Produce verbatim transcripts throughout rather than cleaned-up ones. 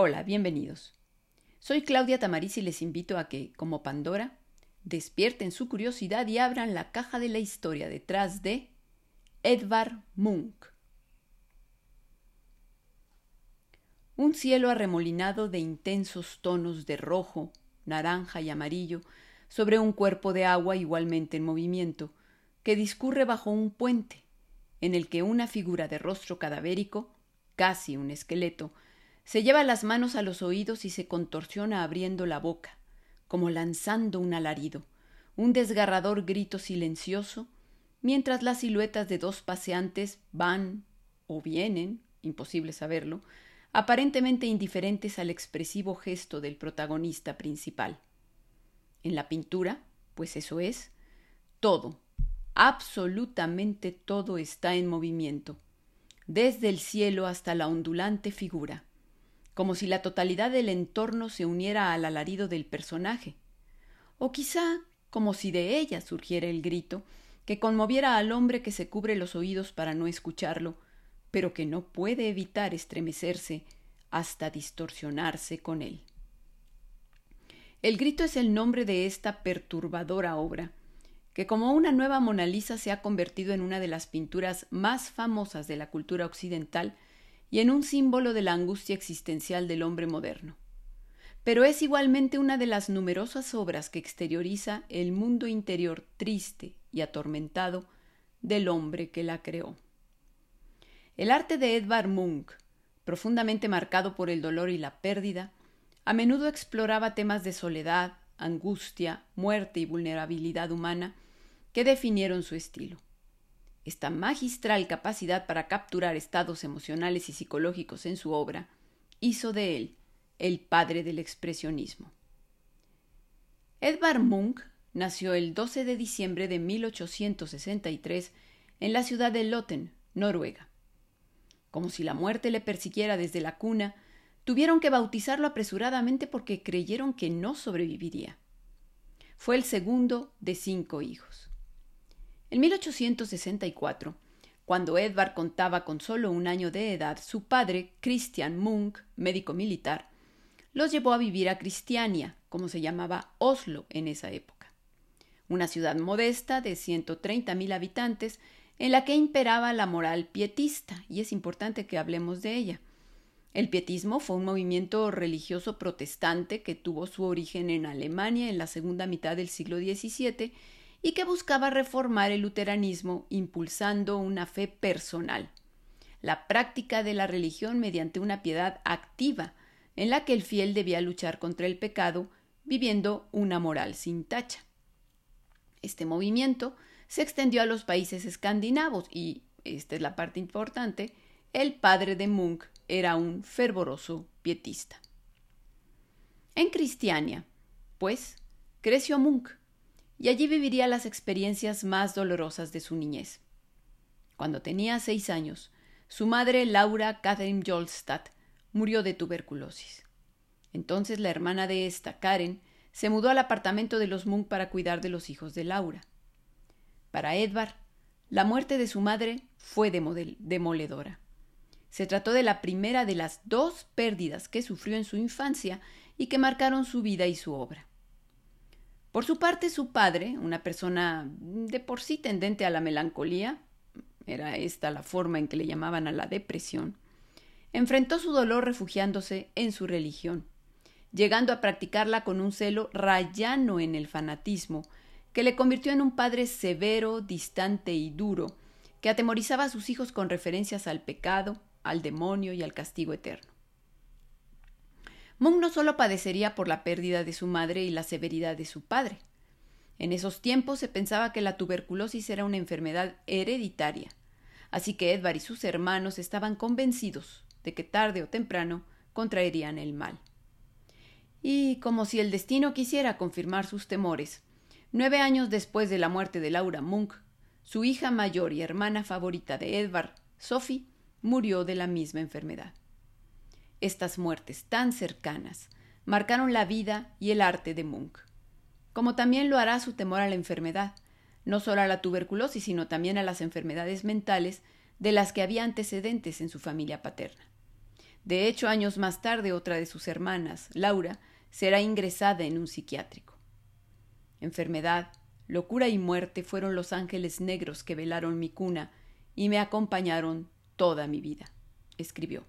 Hola, bienvenidos. Soy Claudia Tamariz y les invito a que, como Pandora, despierten su curiosidad y abran la caja de la historia detrás de Edvard Munch. Un cielo arremolinado de intensos tonos de rojo, naranja y amarillo sobre un cuerpo de agua igualmente en movimiento, que discurre bajo un puente, en el que una figura de rostro cadavérico, casi un esqueleto, se lleva las manos a los oídos y se contorsiona abriendo la boca, como lanzando un alarido, un desgarrador grito silencioso, mientras las siluetas de dos paseantes van o vienen, imposible saberlo, aparentemente indiferentes al expresivo gesto del protagonista principal. En la pintura, pues eso es, todo, absolutamente todo está en movimiento, desde el cielo hasta la ondulante figura, como si la totalidad del entorno se uniera al alarido del personaje, o quizá como si de ella surgiera el grito que conmoviera al hombre que se cubre los oídos para no escucharlo, pero que no puede evitar estremecerse hasta distorsionarse con él. El grito es el nombre de esta perturbadora obra, que como una nueva Mona Lisa se ha convertido en una de las pinturas más famosas de la cultura occidental y en un símbolo de la angustia existencial del hombre moderno. Pero es igualmente una de las numerosas obras que exterioriza el mundo interior triste y atormentado del hombre que la creó. El arte de Edvard Munch, profundamente marcado por el dolor y la pérdida, a menudo exploraba temas de soledad, angustia, muerte y vulnerabilidad humana que definieron su estilo. Esta magistral capacidad para capturar estados emocionales y psicológicos en su obra hizo de él el padre del expresionismo. Edvard Munch nació el doce de diciembre de mil ochocientos sesenta y tres en la ciudad de Løten, Noruega. Como si la muerte le persiguiera desde la cuna, tuvieron que bautizarlo apresuradamente porque creyeron que no sobreviviría. Fue el segundo de cinco hijos. En mil ochocientos sesenta y cuatro, cuando Edvard contaba con solo un año de edad, su padre, Christian Munch, médico militar, los llevó a vivir a Cristiania, como se llamaba Oslo en esa época, una ciudad modesta de ciento treinta mil habitantes en la que imperaba la moral pietista, y es importante que hablemos de ella. El pietismo fue un movimiento religioso protestante que tuvo su origen en Alemania en la segunda mitad del siglo diecisiete y que buscaba reformar el luteranismo impulsando una fe personal, la práctica de la religión mediante una piedad activa en la que el fiel debía luchar contra el pecado viviendo una moral sin tacha. Este movimiento se extendió a los países escandinavos y, esta es la parte importante, el padre de Munch era un fervoroso pietista. En Cristiania, pues, creció Munch, y allí viviría las experiencias más dolorosas de su niñez. Cuando tenía seis años, su madre, Laura Catherine Jolstad, murió de tuberculosis. Entonces la hermana de esta, Karen, se mudó al apartamento de los Munch para cuidar de los hijos de Laura. Para Edvard, la muerte de su madre fue demoledora. Se trató de la primera de las dos pérdidas que sufrió en su infancia y que marcaron su vida y su obra. Por su parte, su padre, una persona de por sí tendente a la melancolía, era esta la forma en que le llamaban a la depresión, enfrentó su dolor refugiándose en su religión, llegando a practicarla con un celo rayano en el fanatismo, que le convirtió en un padre severo, distante y duro, que atemorizaba a sus hijos con referencias al pecado, al demonio y al castigo eterno. Munch no solo padecería por la pérdida de su madre y la severidad de su padre. En esos tiempos se pensaba que la tuberculosis era una enfermedad hereditaria, así que Edvard y sus hermanos estaban convencidos de que tarde o temprano contraerían el mal. Y, como si el destino quisiera confirmar sus temores, nueve años después de la muerte de Laura Munch, su hija mayor y hermana favorita de Edvard, Sophie, murió de la misma enfermedad. Estas muertes tan cercanas marcaron la vida y el arte de Munch, como también lo hará su temor a la enfermedad, no solo a la tuberculosis, sino también a las enfermedades mentales de las que había antecedentes en su familia paterna. De hecho, años más tarde, otra de sus hermanas, Laura, será ingresada en un psiquiátrico. Enfermedad, locura y muerte fueron los ángeles negros que velaron mi cuna y me acompañaron toda mi vida, escribió.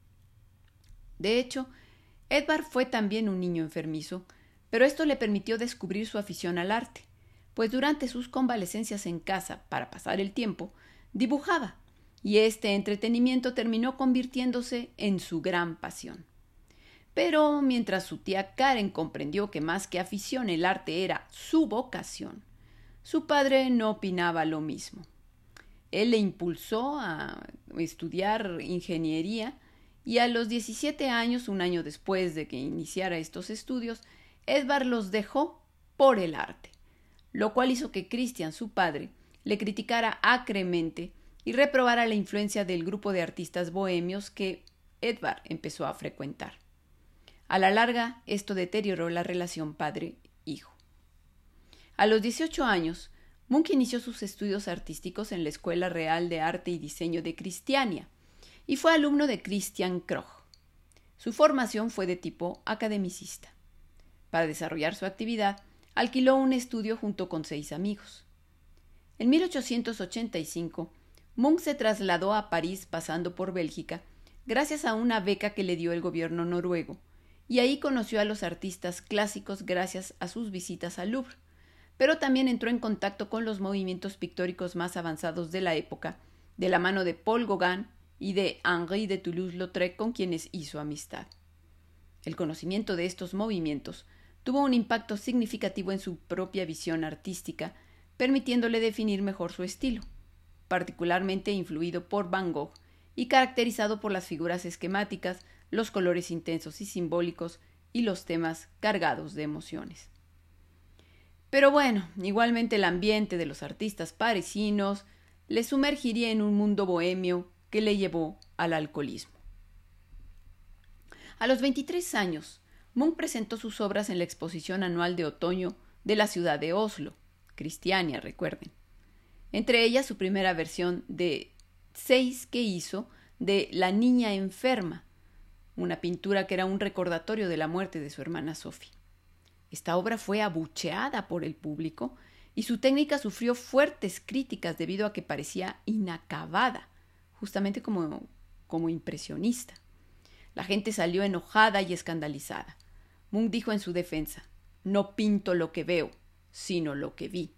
De hecho, Edvard fue también un niño enfermizo, pero esto le permitió descubrir su afición al arte, pues durante sus convalecencias en casa, para pasar el tiempo, dibujaba, y este entretenimiento terminó convirtiéndose en su gran pasión. Pero mientras su tía Karen comprendió que más que afición el arte era su vocación, su padre no opinaba lo mismo. Él le impulsó a estudiar ingeniería y a los diecisiete años, un año después de que iniciara estos estudios, Edvard los dejó por el arte, lo cual hizo que Christian, su padre, le criticara acremente y reprobara la influencia del grupo de artistas bohemios que Edvard empezó a frecuentar. A la larga, esto deterioró la relación padre-hijo. A los dieciocho años, Munch inició sus estudios artísticos en la Escuela Real de Arte y Diseño de Cristiania y fue alumno de Christian Kroch. Su formación fue de tipo academicista. Para desarrollar su actividad, alquiló un estudio junto con seis amigos. En mil ochocientos ochenta y cinco, Munch se trasladó a París pasando por Bélgica gracias a una beca que le dio el gobierno noruego, y ahí conoció a los artistas clásicos gracias a sus visitas al Louvre, pero también entró en contacto con los movimientos pictóricos más avanzados de la época, de la mano de Paul Gauguin y de Henri de Toulouse-Lautrec, con quienes hizo amistad. El conocimiento de estos movimientos tuvo un impacto significativo en su propia visión artística, permitiéndole definir mejor su estilo, particularmente influido por Van Gogh y caracterizado por las figuras esquemáticas, los colores intensos y simbólicos y los temas cargados de emociones. Pero bueno, igualmente el ambiente de los artistas parisinos le sumergiría en un mundo bohemio que le llevó al alcoholismo. A los veintitrés años, Munch presentó sus obras en la exposición anual de otoño de la ciudad de Oslo, Cristiania, recuerden. Entre ellas su primera versión de seis que hizo de La niña enferma, una pintura que era un recordatorio de la muerte de su hermana Sophie. Esta obra fue abucheada por el público y su técnica sufrió fuertes críticas debido a que parecía inacabada, justamente como, como impresionista. La gente salió enojada y escandalizada. Munch dijo en su defensa: «No pinto lo que veo, sino lo que vi».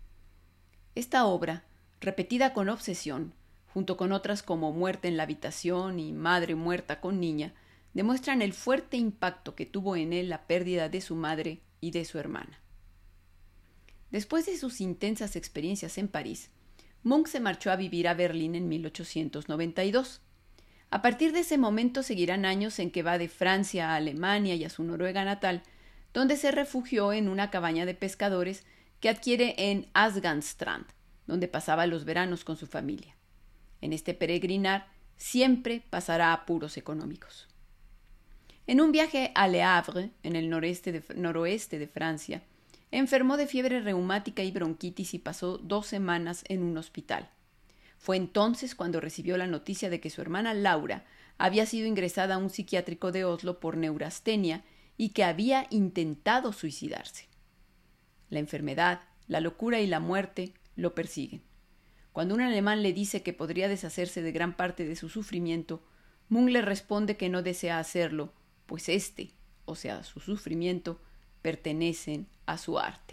Esta obra, repetida con obsesión, junto con otras como Muerte en la habitación y Madre muerta con niña, demuestran el fuerte impacto que tuvo en él la pérdida de su madre y de su hermana. Después de sus intensas experiencias en París, Munch se marchó a vivir a Berlín en mil ochocientos noventa y dos. A partir de ese momento seguirán años en que va de Francia a Alemania y a su Noruega natal, donde se refugió en una cabaña de pescadores que adquiere en Asgandstrand, donde pasaba los veranos con su familia. En este peregrinar siempre pasará apuros económicos. En un viaje a Le Havre, en el noreste de, noroeste de Francia, enfermó de fiebre reumática y bronquitis y pasó dos semanas en un hospital. Fue entonces cuando recibió la noticia de que su hermana Laura había sido ingresada a un psiquiátrico de Oslo por neurastenia y que había intentado suicidarse. La enfermedad, la locura y la muerte lo persiguen. Cuando un alemán le dice que podría deshacerse de gran parte de su sufrimiento, Munch le responde que no desea hacerlo, pues este, o sea, su sufrimiento, pertenecen a su arte.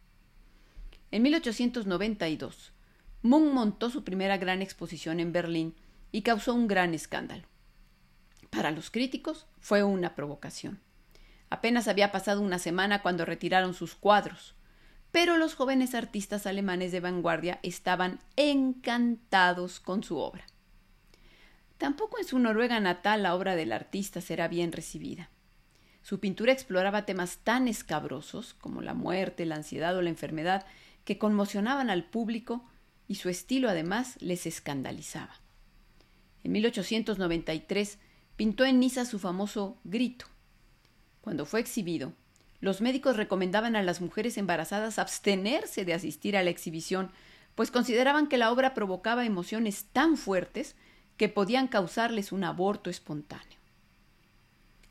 En mil ochocientos noventa y dos, Munch montó su primera gran exposición en Berlín y causó un gran escándalo. Para los críticos fue una provocación. Apenas había pasado una semana cuando retiraron sus cuadros, pero los jóvenes artistas alemanes de vanguardia estaban encantados con su obra. Tampoco en su Noruega natal la obra del artista será bien recibida. Su pintura exploraba temas tan escabrosos como la muerte, la ansiedad o la enfermedad que conmocionaban al público y su estilo además les escandalizaba. En mil ochocientos noventa y tres pintó en Niza su famoso Grito. Cuando fue exhibido, los médicos recomendaban a las mujeres embarazadas abstenerse de asistir a la exhibición, pues consideraban que la obra provocaba emociones tan fuertes que podían causarles un aborto espontáneo.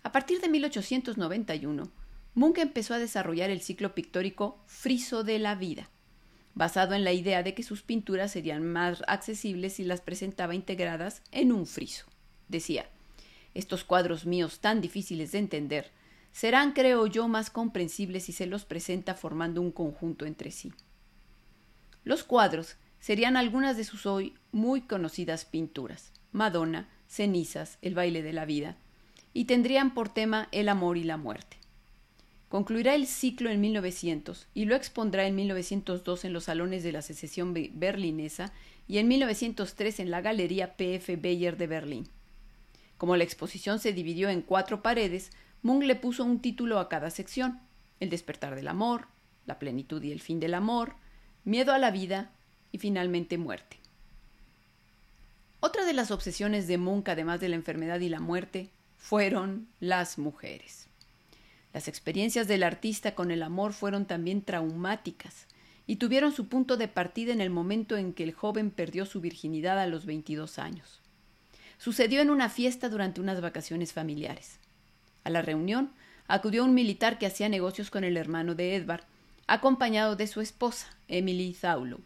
A partir de mil ochocientos noventa y uno, Munch empezó a desarrollar el ciclo pictórico friso de la vida, basado en la idea de que sus pinturas serían más accesibles si las presentaba integradas en un friso. Decía: estos cuadros míos tan difíciles de entender serán, creo yo, más comprensibles si se los presenta formando un conjunto entre sí. Los cuadros serían algunas de sus hoy muy conocidas pinturas: Madonna, Cenizas, El baile de la vida, y tendrían por tema el amor y la muerte. Concluirá el ciclo en mil novecientos y lo expondrá en mil novecientos dos en los salones de la Secesión berlinesa y en mil novecientos tres en la Galería P F Beyer de Berlín. Como la exposición se dividió en cuatro paredes, Munch le puso un título a cada sección: El despertar del amor, La plenitud y el fin del amor, Miedo a la vida y finalmente Muerte. Otra de las obsesiones de Munch, además de la enfermedad y la muerte, fueron las mujeres. Las experiencias del artista con el amor fueron también traumáticas y tuvieron su punto de partida en el momento en que el joven perdió su virginidad a los veintidós años. Sucedió en una fiesta durante unas vacaciones familiares. A la reunión acudió un militar que hacía negocios con el hermano de Edvard, acompañado de su esposa, Emily Thaulow.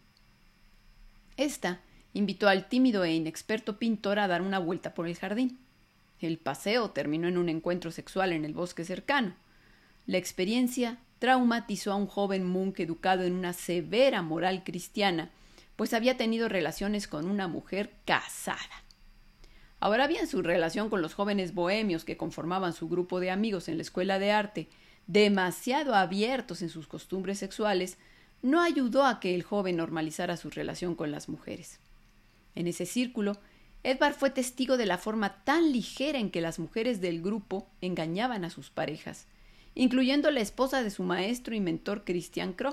Esta invitó al tímido e inexperto pintor a dar una vuelta por el jardín. El paseo terminó en un encuentro sexual en el bosque cercano. La experiencia traumatizó a un joven Munch educado en una severa moral cristiana, pues había tenido relaciones con una mujer casada. Ahora bien, su relación con los jóvenes bohemios que conformaban su grupo de amigos en la escuela de arte, demasiado abiertos en sus costumbres sexuales, no ayudó a que el joven normalizara su relación con las mujeres. En ese círculo, Edvard fue testigo de la forma tan ligera en que las mujeres del grupo engañaban a sus parejas, incluyendo la esposa de su maestro y mentor Christian Krog.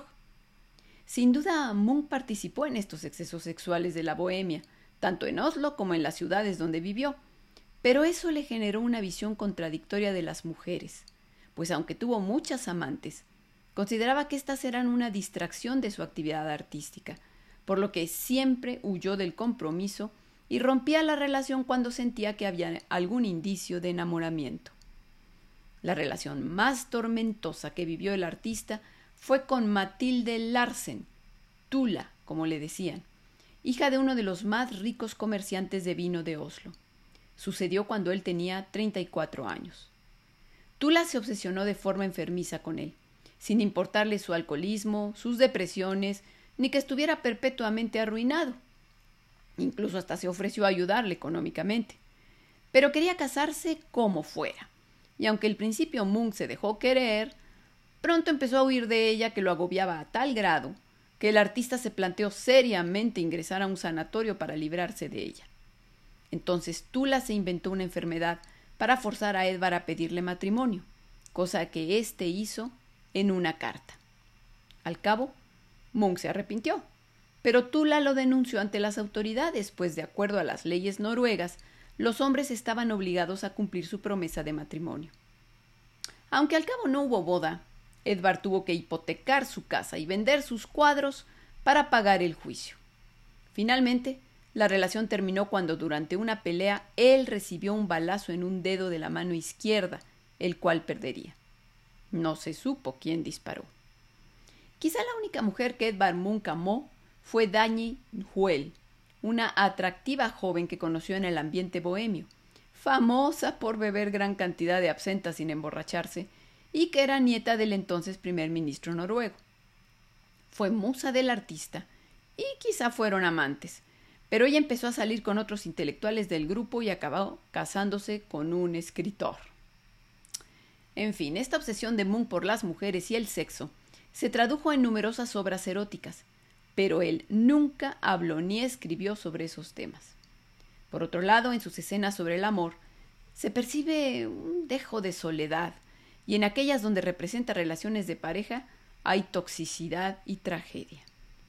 Sin duda, Munch participó en estos excesos sexuales de la bohemia, tanto en Oslo como en las ciudades donde vivió, pero eso le generó una visión contradictoria de las mujeres, pues aunque tuvo muchas amantes, consideraba que éstas eran una distracción de su actividad artística, por lo que siempre huyó del compromiso y rompía la relación cuando sentía que había algún indicio de enamoramiento. La relación más tormentosa que vivió el artista fue con Matilde Larsen, Tula, como le decían, hija de uno de los más ricos comerciantes de vino de Oslo. Sucedió cuando él tenía treinta y cuatro años. Tula se obsesionó de forma enfermiza con él, sin importarle su alcoholismo, sus depresiones, ni que estuviera perpetuamente arruinado. Incluso hasta se ofreció a ayudarle económicamente. Pero quería casarse como fuera, y aunque al principio Munch se dejó querer, pronto empezó a huir de ella, que lo agobiaba a tal grado que el artista se planteó seriamente ingresar a un sanatorio para librarse de ella. Entonces Tula se inventó una enfermedad para forzar a Edvard a pedirle matrimonio, cosa que éste hizo en una carta. Al cabo, Munch se arrepintió, pero Tula lo denunció ante las autoridades, pues de acuerdo a las leyes noruegas, los hombres estaban obligados a cumplir su promesa de matrimonio. Aunque al cabo no hubo boda, Edvard tuvo que hipotecar su casa y vender sus cuadros para pagar el juicio. Finalmente, la relación terminó cuando durante una pelea él recibió un balazo en un dedo de la mano izquierda, el cual perdería. No se supo quién disparó. Quizá la única mujer que Edvard Munch amó fue Dagny Huel, una atractiva joven que conoció en el ambiente bohemio, famosa por beber gran cantidad de absenta sin emborracharse, y que era nieta del entonces primer ministro noruego. Fue musa del artista, y quizá fueron amantes, pero ella empezó a salir con otros intelectuales del grupo y acabó casándose con un escritor. En fin, esta obsesión de Munch por las mujeres y el sexo se tradujo en numerosas obras eróticas, pero él nunca habló ni escribió sobre esos temas. Por otro lado, en sus escenas sobre el amor, se percibe un dejo de soledad, y en aquellas donde representa relaciones de pareja hay toxicidad y tragedia.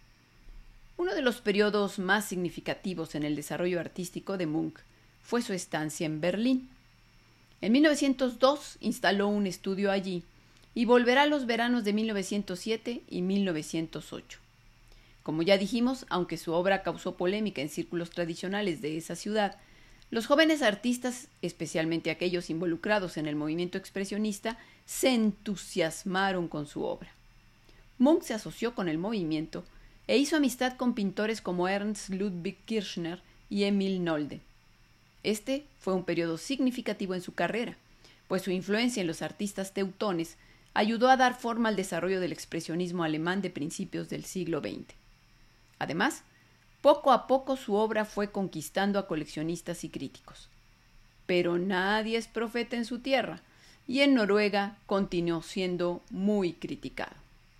Uno de los periodos más significativos en el desarrollo artístico de Munch fue su estancia en Berlín. En mil novecientos dos instaló un estudio allí y volverá los veranos de mil novecientos siete y mil novecientos ocho. Como ya dijimos, aunque su obra causó polémica en círculos tradicionales de esa ciudad, Los jóvenes artistas, especialmente aquellos involucrados en el movimiento expresionista, se entusiasmaron con su obra. Munch se asoció con el movimiento e hizo amistad con pintores como Ernst Ludwig Kirchner y Emil Nolde. Este fue un periodo significativo en su carrera, pues su influencia en los artistas teutones ayudó a dar forma al desarrollo del expresionismo alemán de principios del siglo veinte. Además, poco a poco su obra fue conquistando a coleccionistas y críticos. Pero nadie es profeta en su tierra, y en Noruega continuó siendo muy criticado.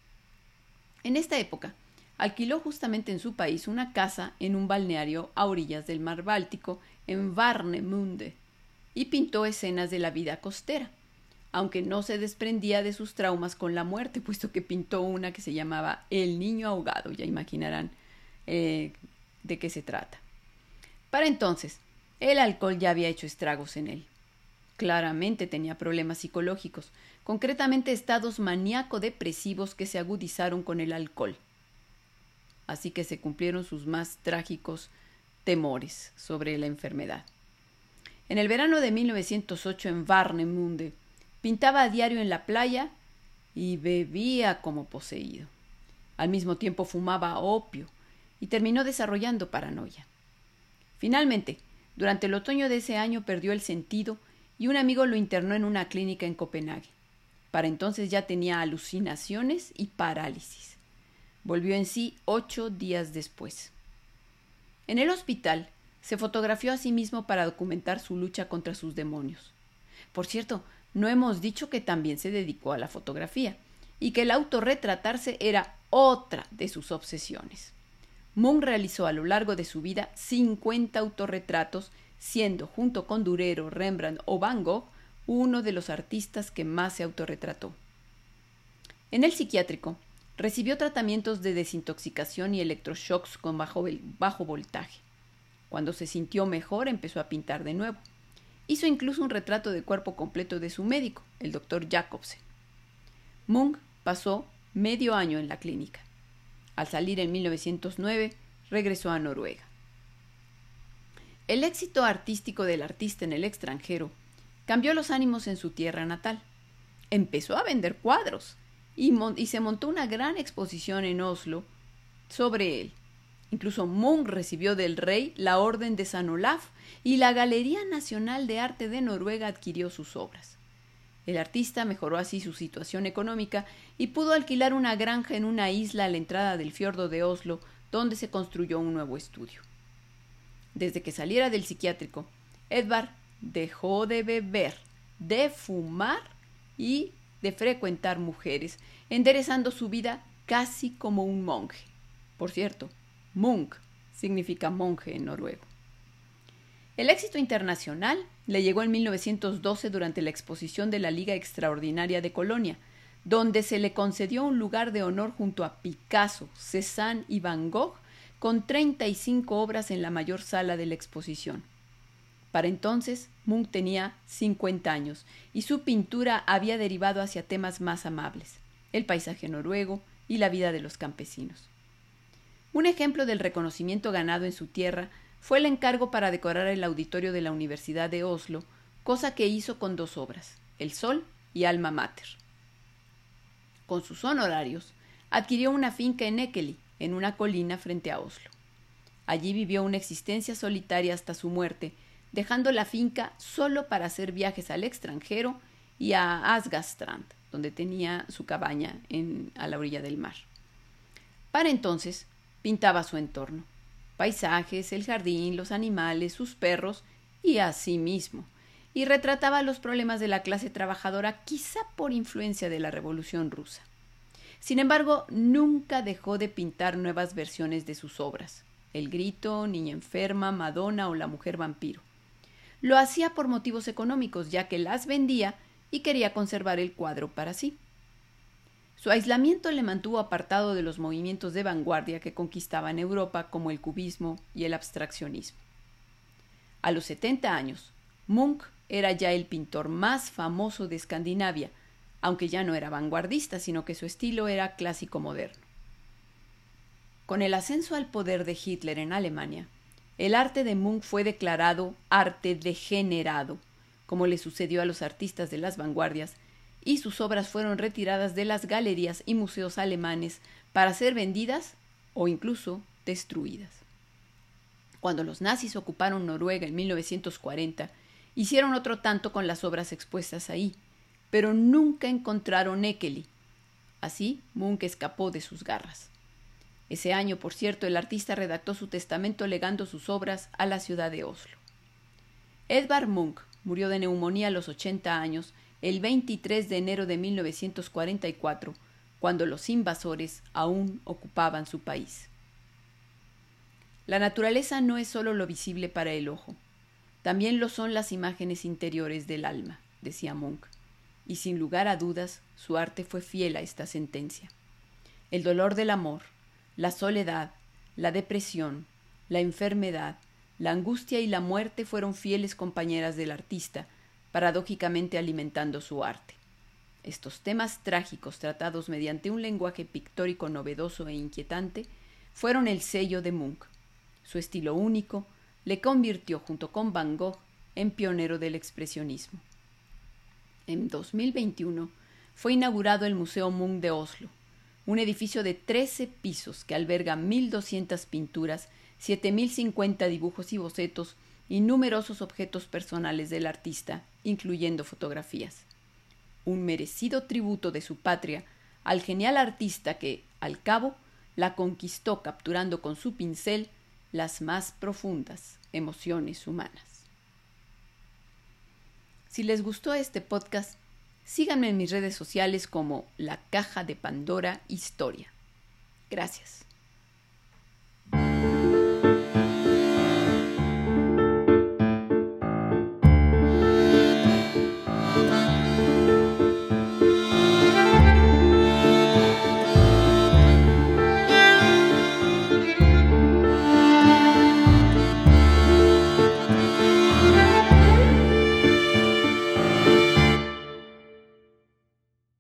En esta época, alquiló justamente en su país una casa en un balneario a orillas del mar Báltico, en Warnemünde, y pintó escenas de la vida costera, aunque no se desprendía de sus traumas con la muerte, puesto que pintó una que se llamaba El niño ahogado, ya imaginarán eh, de qué se trata. Para entonces, el alcohol ya había hecho estragos en él. Claramente tenía problemas psicológicos, concretamente estados maníaco-depresivos que se agudizaron con el alcohol. Así que se cumplieron sus más trágicos temores sobre la enfermedad. En el verano de mil novecientos ocho en Warnemünde, pintaba a diario en la playa y bebía como poseído. Al mismo tiempo fumaba opio y terminó desarrollando paranoia. Finalmente, durante el otoño de ese año perdió el sentido y un amigo lo internó en una clínica en Copenhague. Para entonces ya tenía alucinaciones y parálisis. Volvió en sí ocho días después. En el hospital se fotografió a sí mismo para documentar su lucha contra sus demonios. Por cierto, no hemos dicho que también se dedicó a la fotografía y que el autorretratarse era otra de sus obsesiones. Munch realizó a lo largo de su vida cincuenta autorretratos, siendo, junto con Durero, Rembrandt o Van Gogh, uno de los artistas que más se autorretrató. En el psiquiátrico, recibió tratamientos de desintoxicación y electroshocks con bajo, bajo voltaje. Cuando se sintió mejor, empezó a pintar de nuevo. Hizo incluso un retrato de cuerpo completo de su médico, el doctor Jacobsen. Munch pasó medio año en la clínica. Al salir en mil novecientos nueve, regresó a Noruega. El éxito artístico del artista en el extranjero cambió los ánimos en su tierra natal. Empezó a vender cuadros y, y se montó una gran exposición en Oslo sobre él. Incluso Munch recibió del rey la Orden de San Olaf y la Galería Nacional de Arte de Noruega adquirió sus obras. El artista mejoró así su situación económica y pudo alquilar una granja en una isla a la entrada del fiordo de Oslo, donde se construyó un nuevo estudio. Desde que saliera del psiquiátrico, Edvard dejó de beber, de fumar y de frecuentar mujeres, enderezando su vida casi como un monje. Por cierto, Munch significa monje en noruego. El éxito internacional le llegó en mil novecientos doce durante la exposición de la Liga Extraordinaria de Colonia, donde se le concedió un lugar de honor junto a Picasso, Cézanne y Van Gogh, con treinta y cinco obras en la mayor sala de la exposición. Para entonces, Munch tenía cincuenta años y su pintura había derivado hacia temas más amables, el paisaje noruego y la vida de los campesinos. Un ejemplo del reconocimiento ganado en su tierra fue el encargo para decorar el auditorio de la Universidad de Oslo, cosa que hizo con dos obras, El Sol y Alma Mater. Con sus honorarios, adquirió una finca en Ekeli, en una colina frente a Oslo. Allí vivió una existencia solitaria hasta su muerte, dejando la finca solo para hacer viajes al extranjero y a Asgastrand, donde tenía su cabaña en, a la orilla del mar. Para entonces, pintaba su entorno, paisajes, el jardín, los animales, sus perros y a sí mismo, y retrataba los problemas de la clase trabajadora, quizá por influencia de la Revolución Rusa. Sin embargo, nunca dejó de pintar nuevas versiones de sus obras, El Grito, Niña Enferma, Madonna o La Mujer Vampiro. Lo hacía por motivos económicos, ya que las vendía y quería conservar el cuadro para sí. Su aislamiento le mantuvo apartado de los movimientos de vanguardia que conquistaban Europa, como el cubismo y el abstraccionismo. A los setenta años, Munch era ya el pintor más famoso de Escandinavia, aunque ya no era vanguardista, sino que su estilo era clásico moderno. Con el ascenso al poder de Hitler en Alemania, el arte de Munch fue declarado arte degenerado, como le sucedió a los artistas de las vanguardias, y sus obras fueron retiradas de las galerías y museos alemanes para ser vendidas o incluso destruidas. Cuando los nazis ocuparon Noruega en mil novecientos cuarenta, hicieron otro tanto con las obras expuestas ahí, pero nunca encontraron Ekeli. Así, Munch escapó de sus garras. Ese año, por cierto, el artista redactó su testamento legando sus obras a la ciudad de Oslo. Edvard Munch murió de neumonía a los ochenta años el veintitrés de enero de mil novecientos cuarenta y cuatro, cuando los invasores aún ocupaban su país. La naturaleza no es solo lo visible para el ojo, también lo son las imágenes interiores del alma, decía Munch, y sin lugar a dudas su arte fue fiel a esta sentencia. El dolor del amor, la soledad, la depresión, la enfermedad, la angustia y la muerte fueron fieles compañeras del artista, paradójicamente alimentando su arte. Estos temas trágicos tratados mediante un lenguaje pictórico novedoso e inquietante fueron el sello de Munch. Su estilo único le convirtió junto con Van Gogh en pionero del expresionismo. En dos mil veintiuno fue inaugurado el Museo Munch de Oslo, un edificio de trece pisos que alberga mil doscientas pinturas, siete mil cincuenta dibujos y bocetos y numerosos objetos personales del artista, incluyendo fotografías. Un merecido tributo de su patria al genial artista que, al cabo, la conquistó capturando con su pincel las más profundas emociones humanas. Si les gustó este podcast, síganme en mis redes sociales como La Caja de Pandora Historia. Gracias.